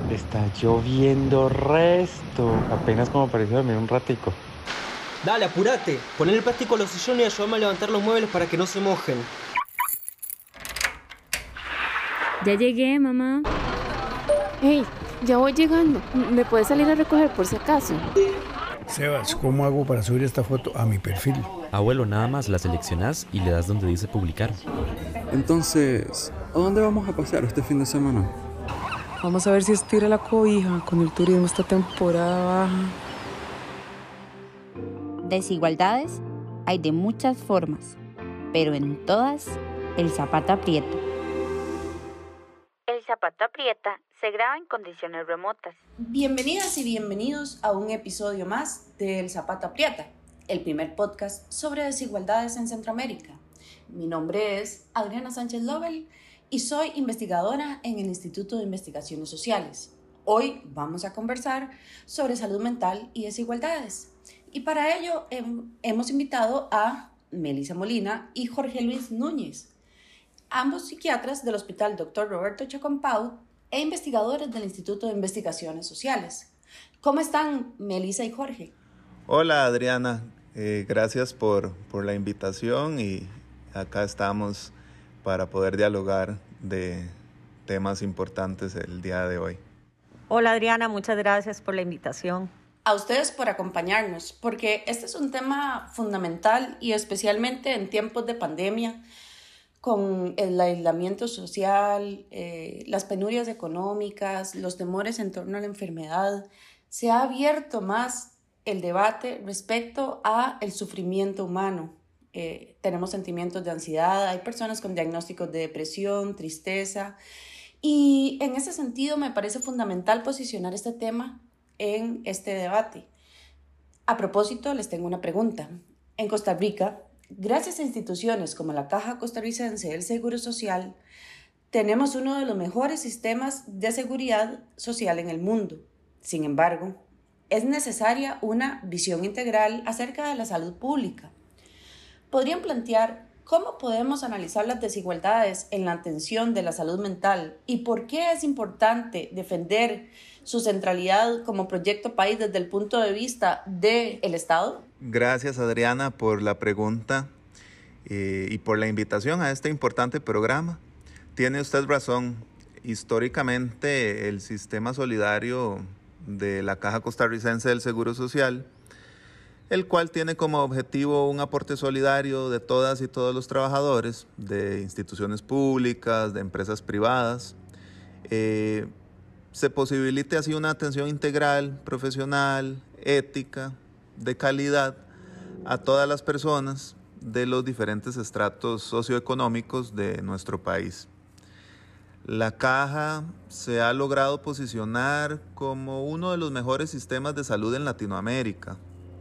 Está lloviendo resto. Apenas como pareció dormir un ratico. Dale, apurate. Poner el plástico a los sillones y ayúdame a levantar los muebles para que no se mojen. Ya llegué, mamá. Hey, ya voy llegando. ¿Me puedes salir a recoger por si acaso? Sebas, ¿cómo hago para subir esta foto a mi perfil? Abuelo, nada más la seleccionás y le das donde dice publicar. Entonces, ¿a dónde vamos a pasear este fin de semana? Vamos a ver si estira la cobija con el turismo esta temporada baja. Desigualdades hay de muchas formas, pero en todas, el zapato aprieta. El zapato aprieta se graba en condiciones remotas. Bienvenidas y bienvenidos a un episodio más de El Zapato Aprieta, el primer podcast sobre desigualdades en Centroamérica. Mi nombre es Adriana Sánchez Lovell y soy investigadora en el Instituto de Investigaciones Sociales. Hoy vamos a conversar sobre salud mental y desigualdades. Y para ello hemos invitado a Melissa Molina y Jorge Luis Núñez, ambos psiquiatras del Hospital Dr. Roberto Chacón e investigadores del Instituto de Investigaciones Sociales. ¿Cómo están, Melissa y Jorge? Hola, Adriana. Gracias por la invitación y acá estamos para poder dialogar de temas importantes el día de hoy. Hola, Adriana. Muchas gracias por la invitación. A ustedes por acompañarnos, porque este es un tema fundamental y especialmente en tiempos de pandemia, con el aislamiento social, las penurias económicas, los temores en torno a la enfermedad, se ha abierto más el debate respecto a el sufrimiento humano. Tenemos sentimientos de ansiedad, hay personas con diagnósticos de depresión, tristeza, y en ese sentido me parece fundamental posicionar este tema en este debate. A propósito, les tengo una pregunta. En Costa Rica, gracias a instituciones como la Caja Costarricense del Seguro Social, tenemos uno de los mejores sistemas de seguridad social en el mundo. Sin embargo, es necesaria una visión integral acerca de la salud pública. ¿Podrían plantear cómo podemos analizar las desigualdades en la atención de la salud mental y por qué es importante defender su centralidad como proyecto país desde el punto de vista del Estado? Gracias, Adriana, por la pregunta y por la invitación a este importante programa. Tiene usted razón. Históricamente, el sistema solidario de la Caja Costarricense del Seguro Social, el cual tiene como objetivo un aporte solidario de todas y todos los trabajadores, de instituciones públicas, de empresas privadas, se posibilite así una atención integral, profesional, ética, de calidad a todas las personas de los diferentes estratos socioeconómicos de nuestro país. La Caja se ha logrado posicionar como uno de los mejores sistemas de salud en Latinoamérica.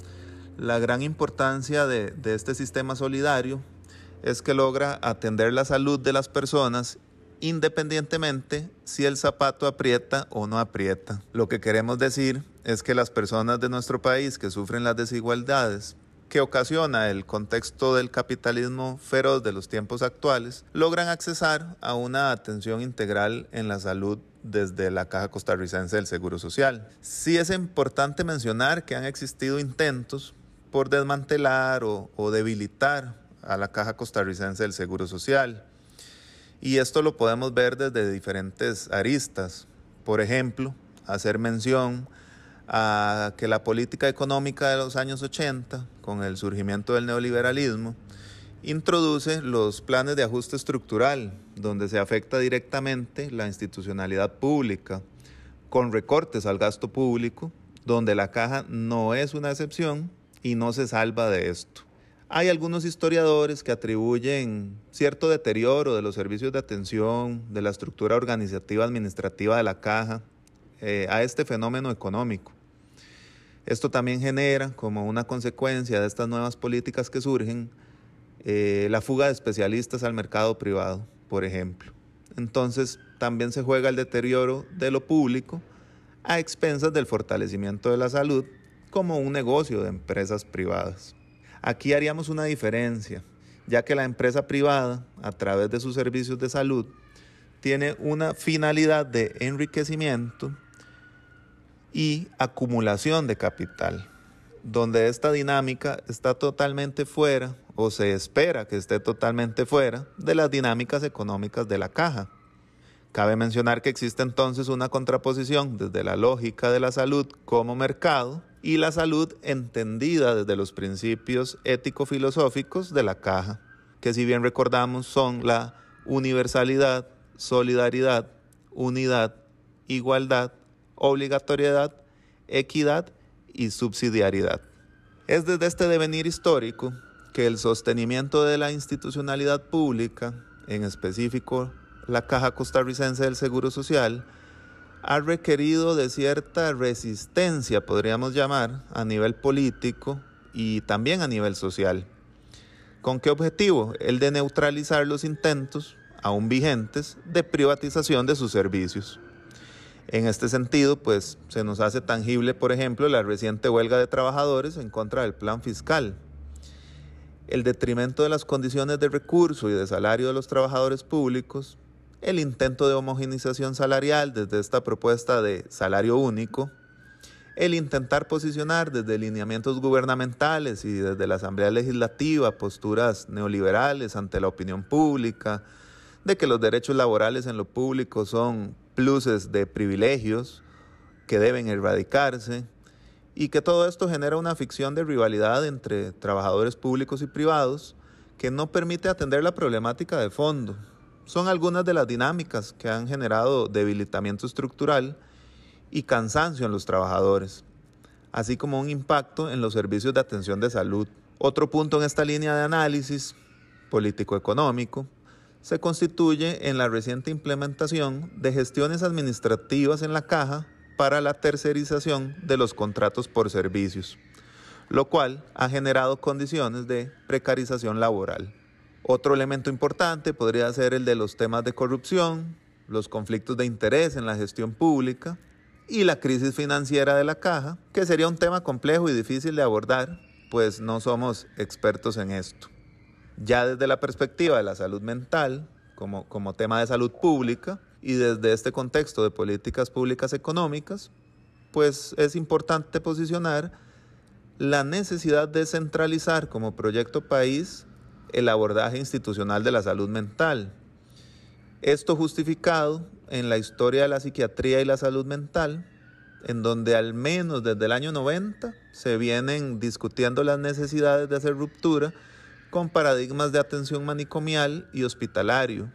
La gran importancia de este sistema solidario es que logra atender la salud de las personas independientemente si el zapato aprieta o no aprieta. Lo que queremos decir es que las personas de nuestro país que sufren las desigualdades que ocasiona el contexto del capitalismo feroz de los tiempos actuales, logran accesar a una atención integral en la salud desde la Caja Costarricense del Seguro Social. Sí es importante mencionar que han existido intentos por desmantelar o debilitar a la Caja Costarricense del Seguro Social. Y esto lo podemos ver desde diferentes aristas. Por ejemplo, hacer mención a que la política económica de los años 80, con el surgimiento del neoliberalismo, introduce los planes de ajuste estructural, donde se afecta directamente la institucionalidad pública, con recortes al gasto público, donde la Caja no es una excepción y no se salva de esto. Hay algunos historiadores que atribuyen cierto deterioro de los servicios de atención, de la estructura organizativa administrativa de la Caja, a este fenómeno económico. Esto también genera, como una consecuencia de estas nuevas políticas que surgen, la fuga de especialistas al mercado privado, por ejemplo. Entonces, también se juega el deterioro de lo público a expensas del fortalecimiento de la salud como un negocio de empresas privadas. Aquí haríamos una diferencia, ya que la empresa privada, a través de sus servicios de salud, tiene una finalidad de enriquecimiento y acumulación de capital, donde esta dinámica está totalmente fuera, o se espera que esté totalmente fuera, de las dinámicas económicas de la caja. Cabe mencionar que existe entonces una contraposición desde la lógica de la salud como mercado y la salud entendida desde los principios ético-filosóficos de la caja, que si bien recordamos son la universalidad, solidaridad, unidad, igualdad, obligatoriedad, equidad y subsidiariedad. Es desde este devenir histórico que el sostenimiento de la institucionalidad pública, en específico la Caja Costarricense del Seguro Social, ha requerido de cierta resistencia, podríamos llamar, a nivel político y también a nivel social. ¿Con qué objetivo? El de neutralizar los intentos, aún vigentes, de privatización de sus servicios. En este sentido, pues, se nos hace tangible, por ejemplo, la reciente huelga de trabajadores en contra del plan fiscal. El detrimento de las condiciones de recurso y de salario de los trabajadores públicos, el intento de homogenización salarial desde esta propuesta de salario único, el intentar posicionar desde lineamientos gubernamentales y desde la Asamblea Legislativa posturas neoliberales ante la opinión pública, de que los derechos laborales en lo público son pluses de privilegios que deben erradicarse, y que todo esto genera una ficción de rivalidad entre trabajadores públicos y privados que no permite atender la problemática de fondo. Son algunas de las dinámicas que han generado debilitamiento estructural y cansancio en los trabajadores, así como un impacto en los servicios de atención de salud. Otro punto en esta línea de análisis político-económico se constituye en la reciente implementación de gestiones administrativas en la Caja para la tercerización de los contratos por servicios, lo cual ha generado condiciones de precarización laboral. Otro elemento importante podría ser el de los temas de corrupción, los conflictos de interés en la gestión pública y la crisis financiera de la Caja, que sería un tema complejo y difícil de abordar, pues no somos expertos en esto. Ya desde la perspectiva de la salud mental, como tema de salud pública, y desde este contexto de políticas públicas económicas, pues es importante posicionar la necesidad de centralizar como proyecto país el abordaje institucional de la salud mental. Esto justificado en la historia de la psiquiatría y la salud mental, en donde al menos desde el año 90 se vienen discutiendo las necesidades de hacer ruptura con paradigmas de atención manicomial y hospitalario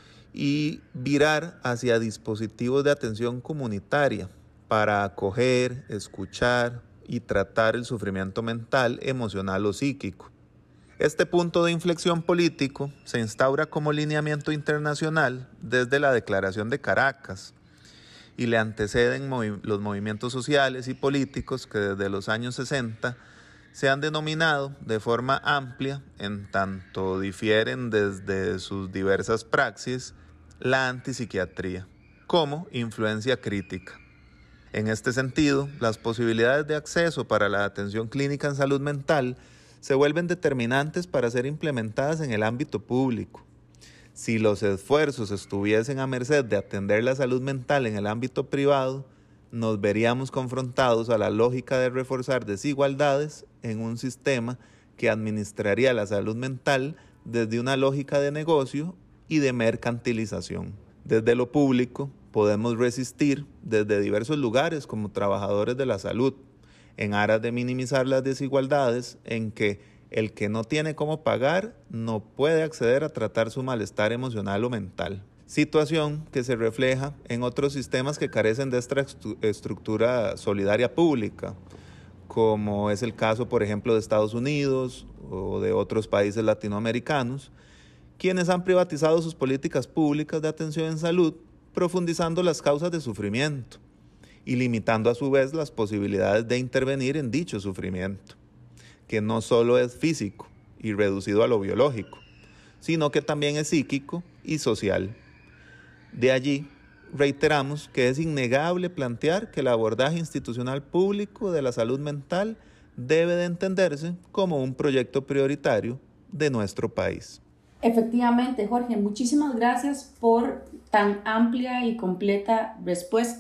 y virar hacia dispositivos de atención comunitaria para acoger, escuchar y tratar el sufrimiento mental, emocional o psíquico. Este punto de inflexión político se instaura como lineamiento internacional desde la Declaración de Caracas y le anteceden los movimientos sociales y políticos que desde los años 60 se han denominado de forma amplia, en tanto difieren desde sus diversas praxis, la antipsiquiatría como influencia crítica. En este sentido, las posibilidades de acceso para la atención clínica en salud mental se vuelven determinantes para ser implementadas en el ámbito público. Si los esfuerzos estuviesen a merced de atender la salud mental en el ámbito privado, nos veríamos confrontados a la lógica de reforzar desigualdades en un sistema que administraría la salud mental desde una lógica de negocio y de mercantilización. Desde lo público podemos resistir desde diversos lugares como trabajadores de la salud, en aras de minimizar las desigualdades en que el que no tiene cómo pagar no puede acceder a tratar su malestar emocional o mental. Situación que se refleja en otros sistemas que carecen de esta estructura solidaria pública, como es el caso, por ejemplo, de Estados Unidos o de otros países latinoamericanos, quienes han privatizado sus políticas públicas de atención en salud, profundizando las causas de sufrimiento y limitando a su vez las posibilidades de intervenir en dicho sufrimiento, que no solo es físico y reducido a lo biológico, sino que también es psíquico y social. De allí, reiteramos que es innegable plantear que el abordaje institucional público de la salud mental debe de entenderse como un proyecto prioritario de nuestro país. Efectivamente, Jorge, muchísimas gracias por tan amplia y completa respuesta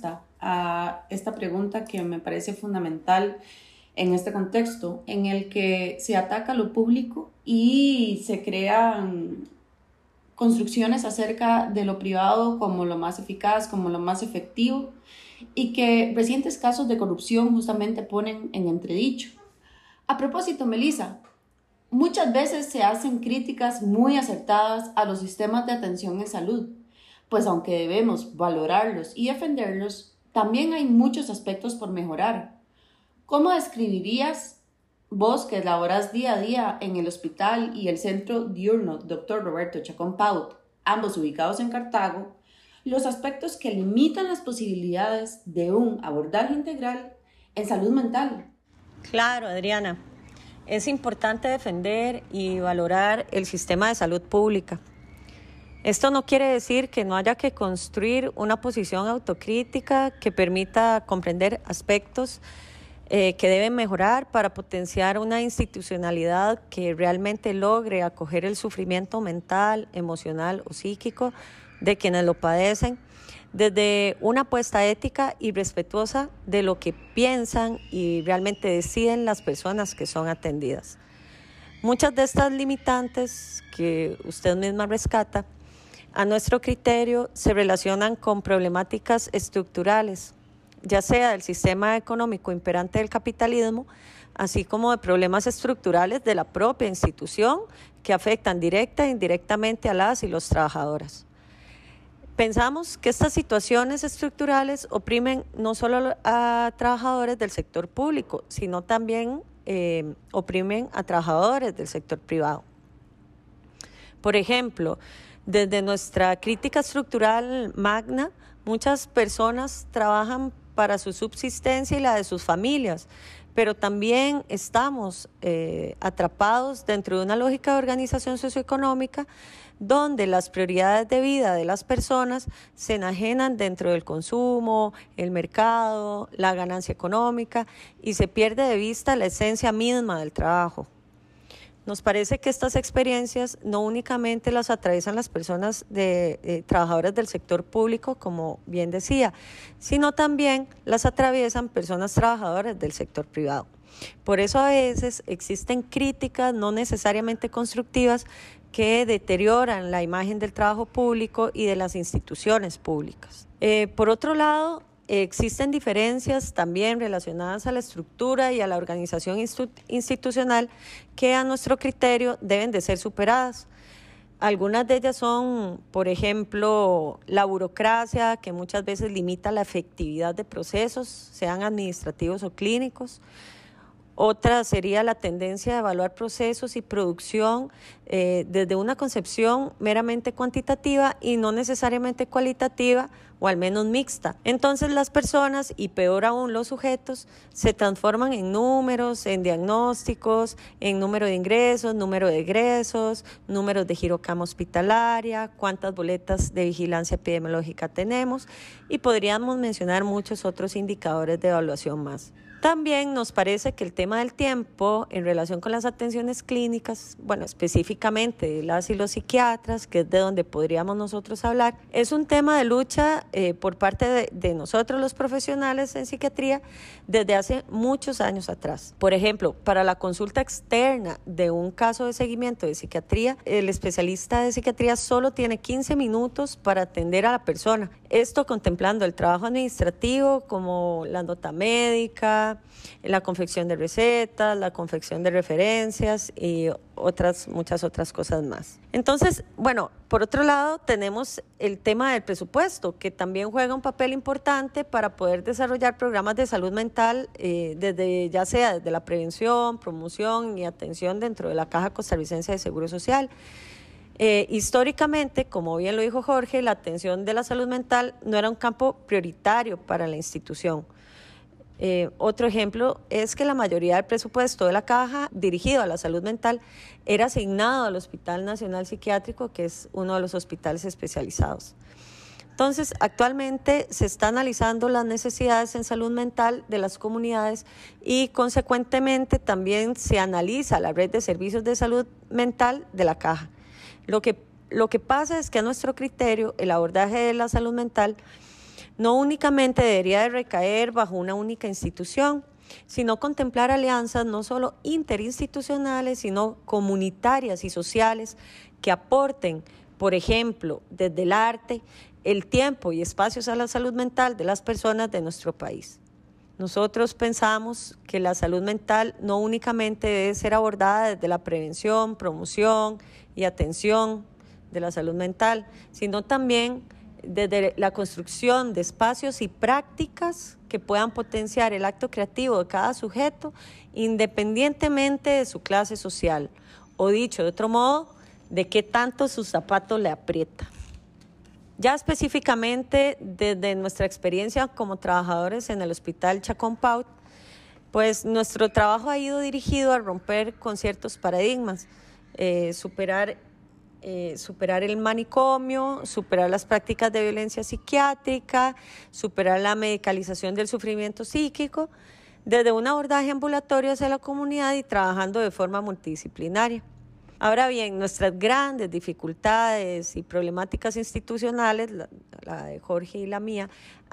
a esta pregunta que me parece fundamental en este contexto, en el que se ataca lo público y se crean construcciones acerca de lo privado como lo más eficaz, como lo más efectivo, y que recientes casos de corrupción justamente ponen en entredicho. A propósito, Melissa, muchas veces se hacen críticas muy acertadas a los sistemas de atención en salud, pues aunque debemos valorarlos y defenderlos, también hay muchos aspectos por mejorar. ¿Cómo describirías, vos que laborás día a día en el hospital y el centro diurno Dr. Roberto Chacón Paut, ambos ubicados en Cartago, los aspectos que limitan las posibilidades de un abordaje integral en salud mental? Claro, Adriana. Es importante defender y valorar el sistema de salud pública. Esto no quiere decir que no haya que construir una posición autocrítica que permita comprender aspectos que deben mejorar para potenciar una institucionalidad que realmente logre acoger el sufrimiento mental, emocional o psíquico de quienes lo padecen, desde una apuesta ética y respetuosa de lo que piensan y realmente deciden las personas que son atendidas. Muchas de estas limitantes que usted misma rescata, a nuestro criterio, se relacionan con problemáticas estructurales, ya sea del sistema económico imperante del capitalismo, así como de problemas estructurales de la propia institución que afectan directa e indirectamente a las y los trabajadores. Pensamos que estas situaciones estructurales oprimen no solo a trabajadores del sector público, sino también oprimen a trabajadores del sector privado. Por ejemplo, desde nuestra crítica estructural magna, muchas personas trabajan para su subsistencia y la de sus familias, pero también estamos atrapados dentro de una lógica de organización socioeconómica donde las prioridades de vida de las personas se enajenan dentro del consumo, el mercado, la ganancia económica y se pierde de vista la esencia misma del trabajo. Nos parece que estas experiencias no únicamente las atraviesan las personas trabajadoras del sector público, como bien decía, sino también las atraviesan personas trabajadoras del sector privado. Por eso a veces existen críticas no necesariamente constructivas que deterioran la imagen del trabajo público y de las instituciones públicas. Por otro lado, existen diferencias también relacionadas a la estructura y a la organización institucional que a nuestro criterio deben de ser superadas. Algunas de ellas son, por ejemplo, la burocracia, que muchas veces limita la efectividad de procesos, sean administrativos o clínicos. Otra sería la tendencia de evaluar procesos y producción desde una concepción meramente cuantitativa y no necesariamente cualitativa o al menos mixta. Entonces las personas, y peor aún los sujetos, se transforman en números, en diagnósticos, en número de ingresos, número de egresos, números de girocama hospitalaria, cuántas boletas de vigilancia epidemiológica tenemos, y podríamos mencionar muchos otros indicadores de evaluación más. También nos parece que el tema del tiempo en relación con las atenciones clínicas, bueno, específicamente de las y los psiquiatras, que es de donde podríamos nosotros hablar, es un tema de lucha por parte de nosotros los profesionales en psiquiatría desde hace muchos años atrás. Por ejemplo, para la consulta externa de un caso de seguimiento de psiquiatría, el especialista de psiquiatría solo tiene 15 minutos para atender a la persona. Esto contemplando el trabajo administrativo como la nota médica, la confección de recetas, la confección de referencias y muchas otras cosas más. Entonces, bueno, por otro lado tenemos el tema del presupuesto, que también juega un papel importante para poder desarrollar programas de salud mental ya sea desde la prevención, promoción y atención dentro de la Caja Costarricense de Seguro Social. Históricamente, como bien lo dijo Jorge, la atención de la salud mental no era un campo prioritario para la institución. Otro ejemplo es que la mayoría del presupuesto de la Caja dirigido a la salud mental era asignado al Hospital Nacional Psiquiátrico, que es uno de los hospitales especializados. Entonces, actualmente se está analizando las necesidades en salud mental de las comunidades y, consecuentemente, también se analiza la red de servicios de salud mental de la Caja. Lo que pasa es que a nuestro criterio el abordaje de la salud mental no únicamente debería de recaer bajo una única institución, sino contemplar alianzas no solo interinstitucionales, sino comunitarias y sociales que aporten, por ejemplo, desde el arte, el tiempo y espacios a la salud mental de las personas de nuestro país. Nosotros pensamos que la salud mental no únicamente debe ser abordada desde la prevención, promoción y atención de la salud mental, sino también desde la construcción de espacios y prácticas que puedan potenciar el acto creativo de cada sujeto independientemente de su clase social, o dicho de otro modo, de qué tanto su zapato le aprieta. Ya específicamente desde nuestra experiencia como trabajadores en el Hospital Chacón Paut, pues nuestro trabajo ha ido dirigido a romper con ciertos paradigmas, superar el manicomio, superar las prácticas de violencia psiquiátrica, superar la medicalización del sufrimiento psíquico, desde un abordaje ambulatorio hacia la comunidad y trabajando de forma multidisciplinaria. Ahora bien, nuestras grandes dificultades y problemáticas institucionales, la de Jorge y la mía,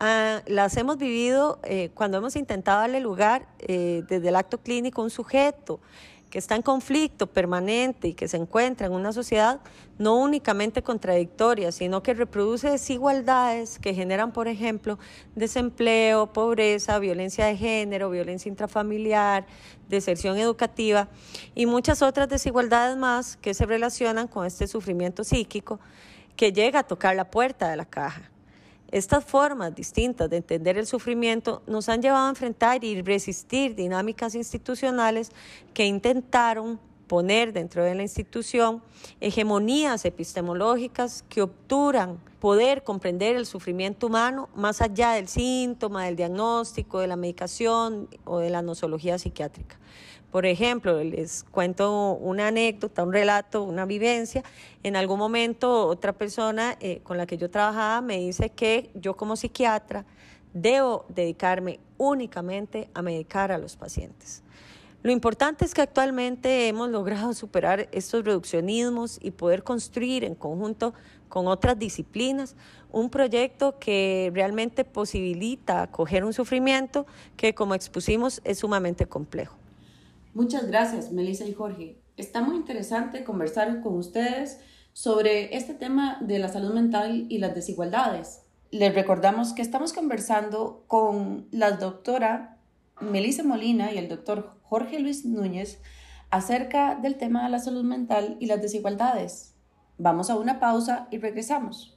las hemos vivido cuando hemos intentado darle lugar desde el acto clínico a un sujeto que está en conflicto permanente y que se encuentra en una sociedad no únicamente contradictoria, sino que reproduce desigualdades que generan, por ejemplo, desempleo, pobreza, violencia de género, violencia intrafamiliar, deserción educativa y muchas otras desigualdades más que se relacionan con este sufrimiento psíquico que llega a tocar la puerta de la caja. Estas formas distintas de entender el sufrimiento nos han llevado a enfrentar y resistir dinámicas institucionales que intentaron poner dentro de la institución hegemonías epistemológicas que obturan poder comprender el sufrimiento humano más allá del síntoma, del diagnóstico, de la medicación o de la nosología psiquiátrica. Por ejemplo, les cuento una anécdota, un relato, una vivencia. En algún momento otra persona con la que yo trabajaba me dice que yo como psiquiatra debo dedicarme únicamente a medicar a los pacientes. Lo importante es que actualmente hemos logrado superar estos reduccionismos y poder construir en conjunto con otras disciplinas un proyecto que realmente posibilita acoger un sufrimiento que, como expusimos, es sumamente complejo. Muchas gracias, Melissa y Jorge. Está muy interesante conversar con ustedes sobre este tema de la salud mental y las desigualdades. Les recordamos que estamos conversando con la doctora Melissa Molina y el doctor Jorge Luis Núñez acerca del tema de la salud mental y las desigualdades. Vamos a una pausa y regresamos.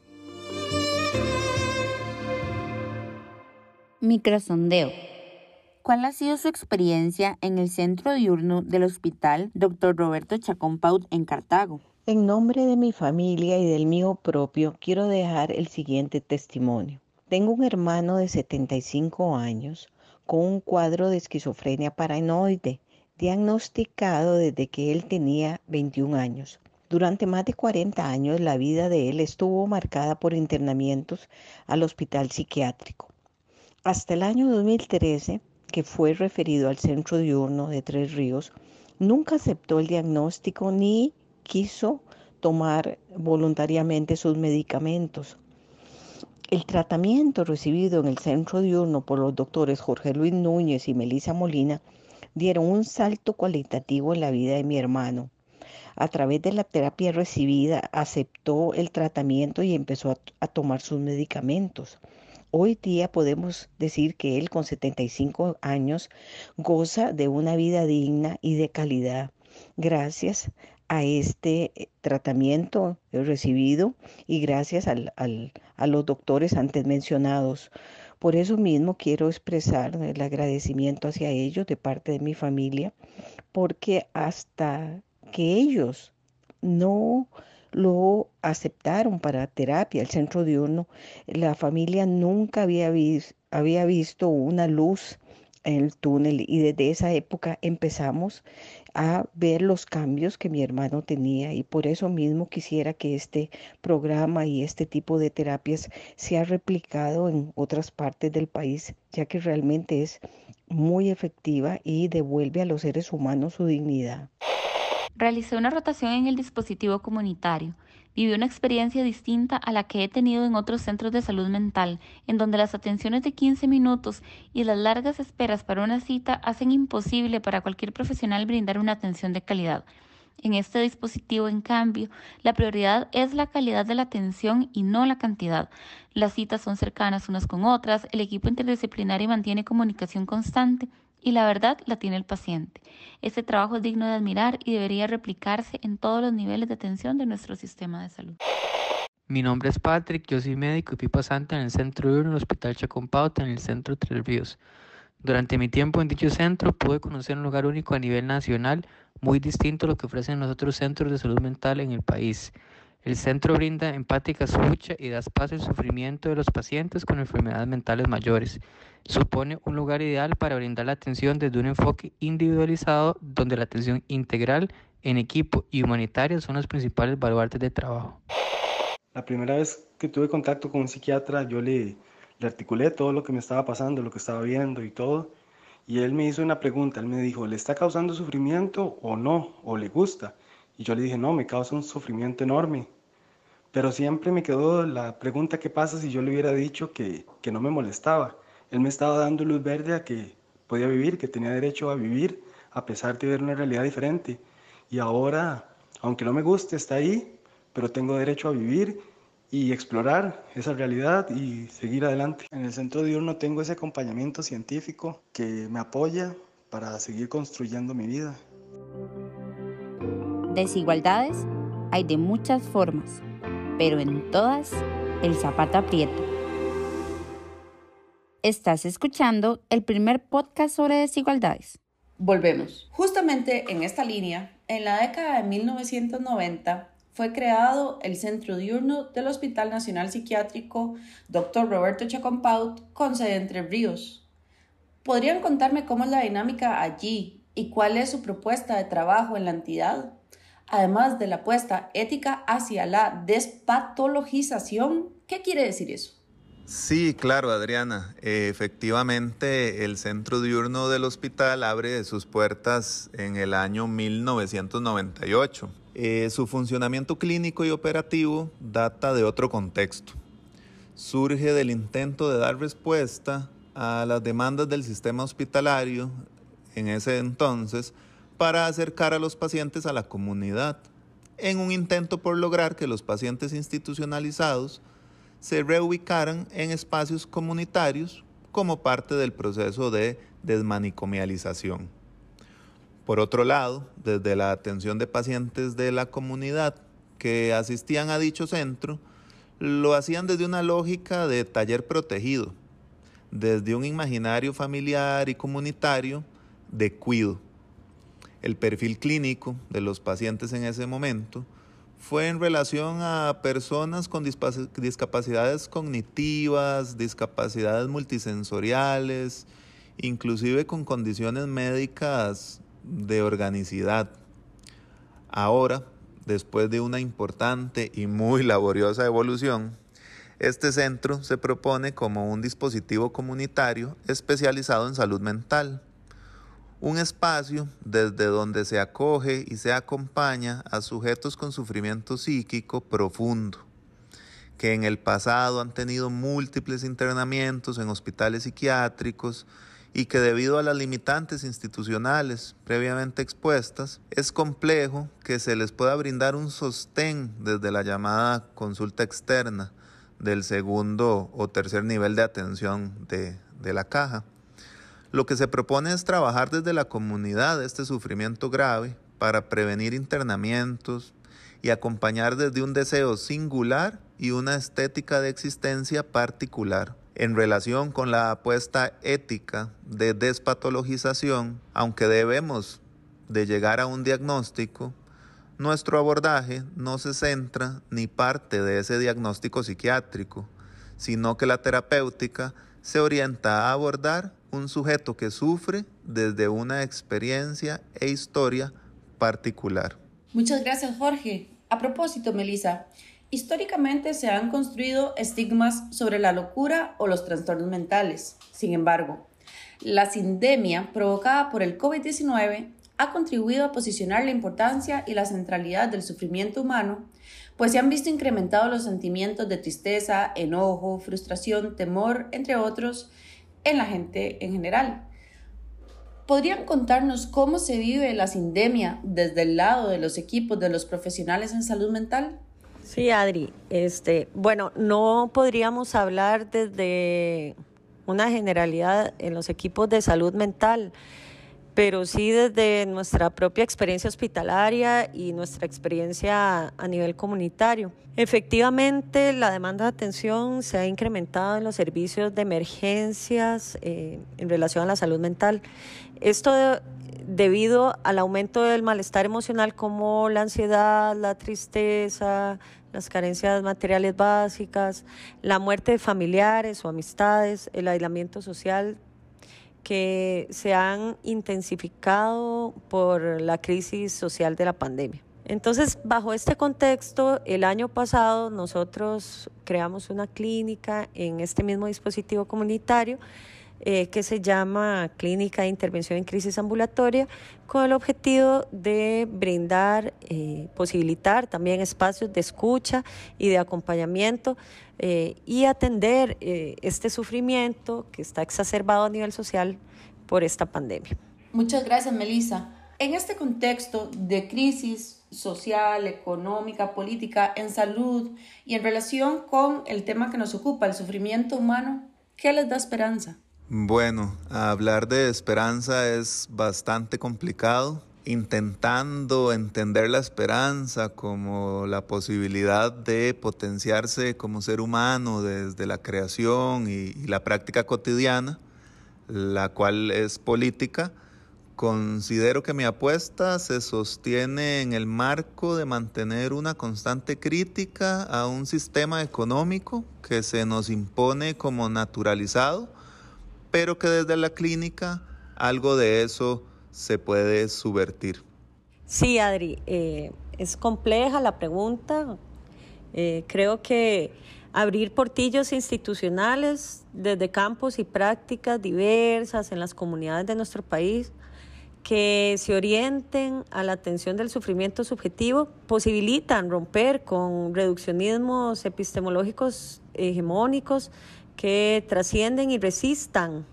Microsondeo. ¿Cuál ha sido su experiencia en el centro diurno del Hospital Dr. Roberto Chacón Paut en Cartago? En nombre de mi familia y del mío propio, quiero dejar el siguiente testimonio. Tengo un hermano de 75 años con un cuadro de esquizofrenia paranoide, diagnosticado desde que él tenía 21 años. Durante más de 40 años la vida de él estuvo marcada por internamientos al hospital psiquiátrico. Hasta el año 2013, que fue referido al centro diurno de Tres Ríos, nunca aceptó el diagnóstico ni quiso tomar voluntariamente sus medicamentos. El tratamiento recibido en el centro diurno por los doctores Jorge Luis Núñez y Melissa Molina dieron un salto cualitativo en la vida de mi hermano. A través de la terapia recibida, aceptó el tratamiento y empezó a tomar sus medicamentos. Hoy día podemos decir que él, con 75 años, goza de una vida digna y de calidad, gracias a este tratamiento recibido y gracias a los doctores antes mencionados. Por eso mismo quiero expresar el agradecimiento hacia ellos de parte de mi familia, porque hasta que ellos no lo aceptaron para terapia, el centro diurno, la familia nunca había visto una luz en el túnel, y desde esa época empezamos a ver los cambios que mi hermano tenía, y por eso mismo quisiera que este programa y este tipo de terapias sea replicado en otras partes del país, ya que realmente es muy efectiva y devuelve a los seres humanos su dignidad. Realicé una rotación en el dispositivo comunitario. Viví una experiencia distinta a la que he tenido en otros centros de salud mental, en donde las atenciones de 15 minutos y las largas esperas para una cita hacen imposible para cualquier profesional brindar una atención de calidad. En este dispositivo, en cambio, la prioridad es la calidad de la atención y no la cantidad. Las citas son cercanas unas con otras, el equipo interdisciplinario mantiene comunicación constante y la verdad la tiene el paciente. Este trabajo es digno de admirar y debería replicarse en todos los niveles de atención de nuestro sistema de salud. Mi nombre es Patrick, yo soy médico y fui pasante en el centro diurno del Hospital Chacón Pauta en el centro Tres Ríos. Durante mi tiempo en dicho centro pude conocer un lugar único a nivel nacional, muy distinto a lo que ofrecen los otros centros de salud mental en el país. El centro brinda empática escucha y da espacio al sufrimiento de los pacientes con enfermedades mentales mayores. Supone un lugar ideal para brindar la atención desde un enfoque individualizado, donde la atención integral, en equipo y humanitaria son los principales baluartes de trabajo. La primera vez que tuve contacto con un psiquiatra, yo le articulé todo lo que me estaba pasando, lo que estaba viendo y todo, y él me hizo una pregunta. Él me dijo, ¿le está causando sufrimiento o no? ¿O le gusta? Y yo le dije, no, me causa un sufrimiento enorme. Pero siempre me quedó la pregunta, ¿qué pasa si yo le hubiera dicho que no me molestaba? Él me estaba dando luz verde a que podía vivir, que tenía derecho a vivir, a pesar de ver una realidad diferente. Y ahora, aunque no me guste, está ahí, pero tengo derecho a vivir y explorar esa realidad y seguir adelante. En el centro diurno tengo ese acompañamiento científico que me apoya para seguir construyendo mi vida. Desigualdades hay de muchas formas, pero en todas el zapato aprieta. Estás escuchando el primer podcast sobre desigualdades. Volvemos. Justamente en esta línea, en la década de 1990, fue creado el Centro Diurno del Hospital Nacional Psiquiátrico Dr. Roberto Chacón Paut con sede en Tres Ríos. ¿Podrían contarme cómo es la dinámica allí y cuál es su propuesta de trabajo en la entidad? Además de la apuesta ética hacia la despatologización, ¿qué quiere decir eso? Sí, claro, Adriana. Efectivamente, el Centro Diurno del Hospital abre sus puertas en el año 1998. Su funcionamiento clínico y operativo data de otro contexto. Surge del intento de dar respuesta a las demandas del sistema hospitalario en ese entonces para acercar a los pacientes a la comunidad, en un intento por lograr que los pacientes institucionalizados se reubicaran en espacios comunitarios como parte del proceso de desmanicomialización. Por otro lado, desde la atención de pacientes de la comunidad que asistían a dicho centro, lo hacían desde una lógica de taller protegido, desde un imaginario familiar y comunitario de cuido. El perfil clínico de los pacientes en ese momento fue en relación a personas con discapacidades cognitivas, discapacidades multisensoriales, inclusive con condiciones médicas de organicidad. Ahora, después de una importante y muy laboriosa evolución, este centro se propone como un dispositivo comunitario especializado en salud mental. Un espacio desde donde se acoge y se acompaña a sujetos con sufrimiento psíquico profundo, que en el pasado han tenido múltiples internamientos en hospitales psiquiátricos y que debido a las limitantes institucionales previamente expuestas, es complejo que se les pueda brindar un sostén desde la llamada consulta externa del segundo o tercer nivel de atención de la caja. Lo que se propone es trabajar desde la comunidad este sufrimiento grave para prevenir internamientos y acompañar desde un deseo singular y una estética de existencia particular. En relación con la apuesta ética de despatologización, aunque debemos de llegar a un diagnóstico, nuestro abordaje no se centra ni parte de ese diagnóstico psiquiátrico, sino que la terapéutica se orienta a abordar un sujeto que sufre desde una experiencia e historia particular. Muchas gracias, Jorge. A propósito, Melissa, históricamente se han construido estigmas sobre la locura o los trastornos mentales. Sin embargo, la sindemia provocada por el COVID-19 ha contribuido a posicionar la importancia y la centralidad del sufrimiento humano pues se han visto incrementados los sentimientos de tristeza, enojo, frustración, temor, entre otros, en la gente en general. ¿Podrían contarnos cómo se vive la sindemia desde el lado de los equipos de los profesionales en salud mental? Sí, Adri. Bueno, no podríamos hablar desde una generalidad en los equipos de salud mental, pero sí desde nuestra propia experiencia hospitalaria y nuestra experiencia a nivel comunitario. Efectivamente, la demanda de atención se ha incrementado en los servicios de emergencias en relación a la salud mental. Esto debido al aumento del malestar emocional como la ansiedad, la tristeza, las carencias materiales básicas, la muerte de familiares o amistades, el aislamiento social, que se han intensificado por la crisis social de la pandemia. Entonces, bajo este contexto, el año pasado nosotros creamos una clínica en este mismo dispositivo comunitario que se llama Clínica de Intervención en Crisis Ambulatoria, con el objetivo de brindar, posibilitar también espacios de escucha y de acompañamiento y atender este sufrimiento que está exacerbado a nivel social por esta pandemia. Muchas gracias, Melissa. En este contexto de crisis social, económica, política, en salud y en relación con el tema que nos ocupa, el sufrimiento humano, ¿qué les da esperanza? Bueno, hablar de esperanza es bastante complicado. Intentando entender la esperanza como la posibilidad de potenciarse como ser humano desde la creación y la práctica cotidiana, la cual es política, considero que mi apuesta se sostiene en el marco de mantener una constante crítica a un sistema económico que se nos impone como naturalizado, pero que desde la clínica algo de eso se puede subvertir. Sí, Adri, es compleja la pregunta. Creo que abrir portillos institucionales desde campos y prácticas diversas en las comunidades de nuestro país que se orienten a la atención del sufrimiento subjetivo posibilitan romper con reduccionismos epistemológicos hegemónicos que trascienden y resistan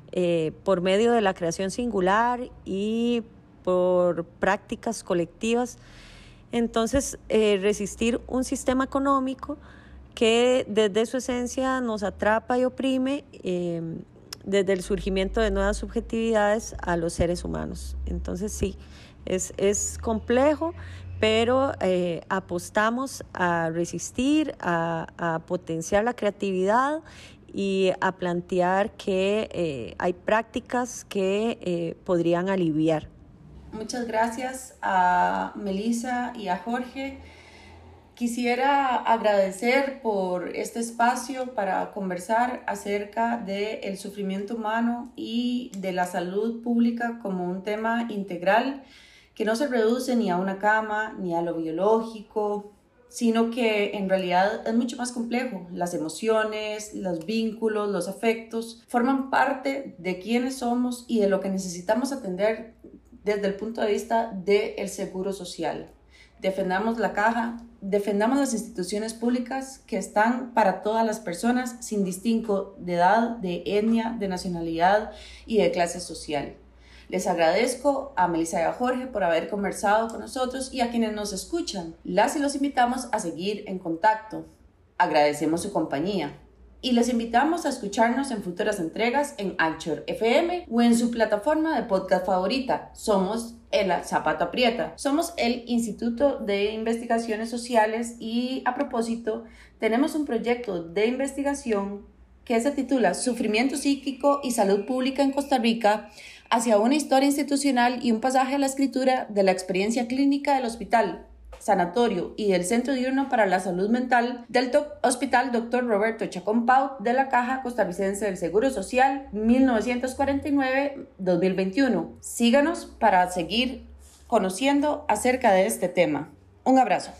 por medio de la creación singular y por prácticas colectivas. Entonces, resistir un sistema económico que desde su esencia nos atrapa y oprime desde el surgimiento de nuevas subjetividades a los seres humanos. Entonces, sí, es complejo, pero apostamos a resistir, a potenciar la creatividad y a plantear que hay prácticas que podrían aliviar. Muchas gracias a Melissa y a Jorge. Quisiera agradecer por este espacio para conversar acerca del sufrimiento humano y de la salud pública como un tema integral que no se reduce ni a una cama ni a lo biológico, sino que en realidad es mucho más complejo. Las emociones, los vínculos, los afectos forman parte de quiénes somos y de lo que necesitamos atender desde el punto de vista del seguro social. Defendamos la caja, defendamos las instituciones públicas que están para todas las personas sin distingo de edad, de etnia, de nacionalidad y de clase social. Les agradezco a Melissa y a Jorge por haber conversado con nosotros y a quienes nos escuchan. Las y los invitamos a seguir en contacto. Agradecemos su compañía. Y les invitamos a escucharnos en futuras entregas en Anchor FM o en su plataforma de podcast favorita. Somos el Zapato Aprieta. Somos el Instituto de Investigaciones Sociales y a propósito tenemos un proyecto de investigación que se titula Sufrimiento psíquico y salud pública en Costa Rica, hacia una historia institucional y un pasaje a la escritura de la experiencia clínica del hospital, sanatorio y del Centro Diurno para la Salud Mental del Hospital Dr. Roberto Chacón Pau de la Caja Costarricense del Seguro Social 1949-2021. Síganos para seguir conociendo acerca de este tema. Un abrazo.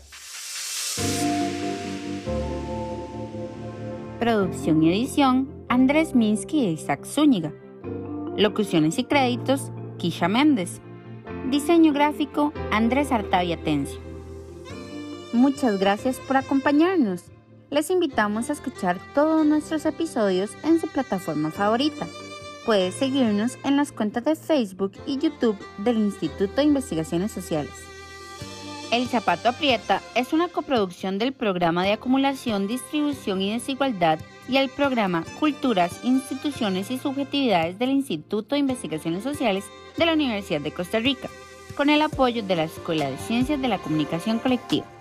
Producción y edición, Andrés Minsky e Isaac Zúñiga. Locuciones y créditos, Kisha Méndez. Diseño gráfico, Andrés Artavia Tencio. Muchas gracias por acompañarnos. Les invitamos a escuchar todos nuestros episodios en su plataforma favorita. Puedes seguirnos en las cuentas de Facebook y YouTube del Instituto de Investigaciones Sociales. El Zapato Aprieta es una coproducción del Programa de Acumulación, Distribución y Desigualdad y el Programa Culturas, Instituciones y Subjetividades del Instituto de Investigaciones Sociales de la Universidad de Costa Rica, con el apoyo de la Escuela de Ciencias de la Comunicación Colectiva.